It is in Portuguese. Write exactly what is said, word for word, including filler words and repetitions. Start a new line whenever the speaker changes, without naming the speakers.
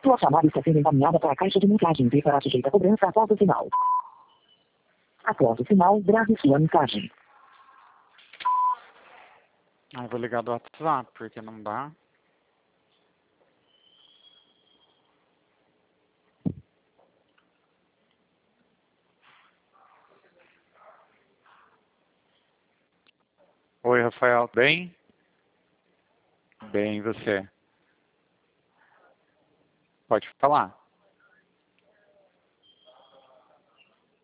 Sua chamada está sendo encaminhada para a caixa de mensagens e será sujeita a cobrança após o sinal. Após o sinal, grave sua mensagem.
Ah, eu vou ligar do WhatsApp, porque não dá. Oi, Rafael, bem? Bem, e você? Pode falar.